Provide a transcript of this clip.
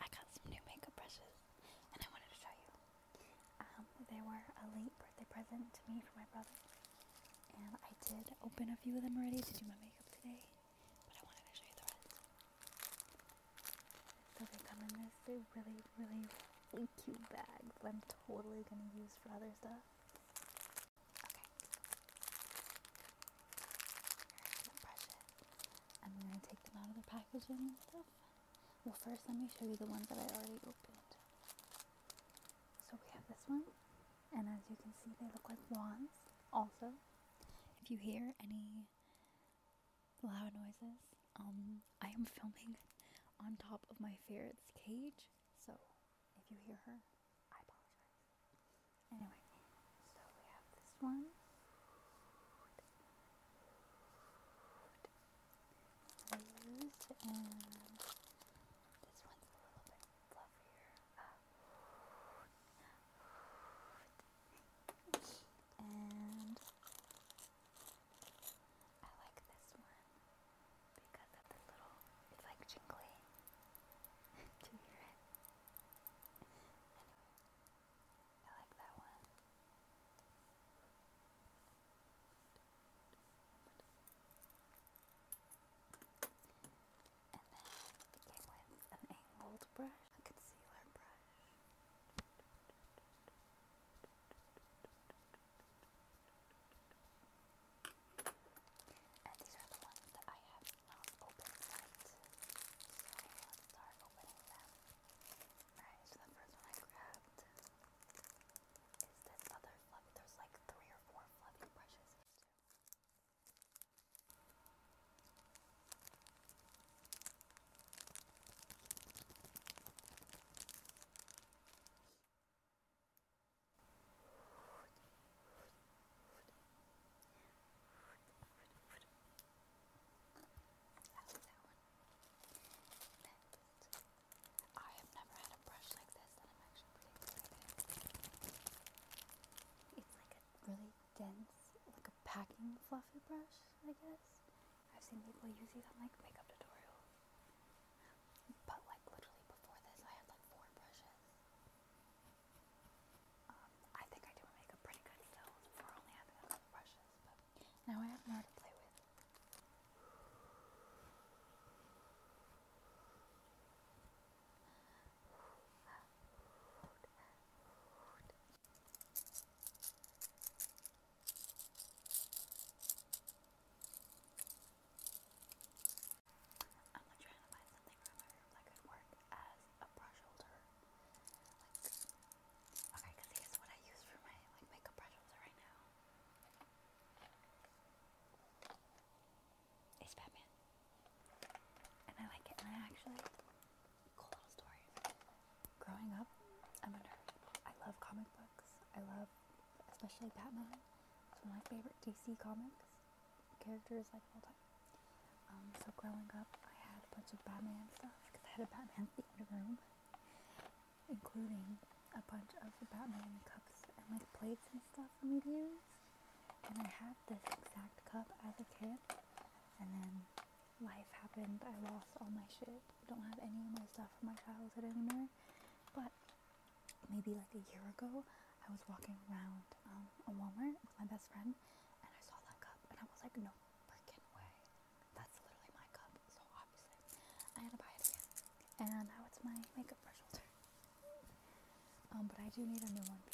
I got some new makeup brushes and I wanted to show you. They were a late birthday present to me from my brother, and I did open a few of them already to do my makeup today, but I wanted to show you the rest. So they come in this really, really, really cute bag that I'm totally going to use for other stuff. Okay. Here's the brushes. I'm going to take them out of the packaging and stuff. Well, first let me show you the ones that I already opened. So we have this one, and as you can see, they look like wands. Also, if you hear any loud noises, I am filming on top of my ferret's cage, so if you hear her, I apologize. Anyway, so we have this one. Used, and this one's a little bit fluffier. And I like this one because of the little, it's like jingly. Do you hear it? Anyway, I like that one. And then it came with an angled brush, a concealer brush. And these are the ones that I have not opened yet. So let's start opening them. Alright, so the first one I grabbed is this other fluffy. There's like 3 or 4 fluffy brushes in it too. I like that one. Next, I have never had a brush like this, and I'm actually pretty excited. It's like a really dense, like a packing fluffy brush, I guess. I've seen people use these on like makeup tutorials. But like literally before this, I had like 4 brushes. I think I do my makeup pretty good still for only having a couple brushes, but now I have more to play with. I'm like trying to find something from my room that could work as a brush holder. Like, okay, because here's what I use for my like makeup brush holder right now. It's Batman. And I like it. And I actually, cool little story. Growing up, I'm a nerd. I love comic books. I love, especially Batman. It's one of my favorite DC comics characters like of all time. So growing up, I had a bunch of Batman stuff because I had a Batman themed room, including a bunch of Batman cups and like plates and stuff for me to use. And I had this exact cup as a kid, and then life happened. I lost all my shit. I don't have any of my stuff from my childhood anymore. But maybe like a year ago, I was walking around a Walmart with my best friend, and I saw that cup, and I was like, no freaking way. That's literally my cup. So obviously, I had to buy it again. And now it's my makeup brush holder. But I do need a new one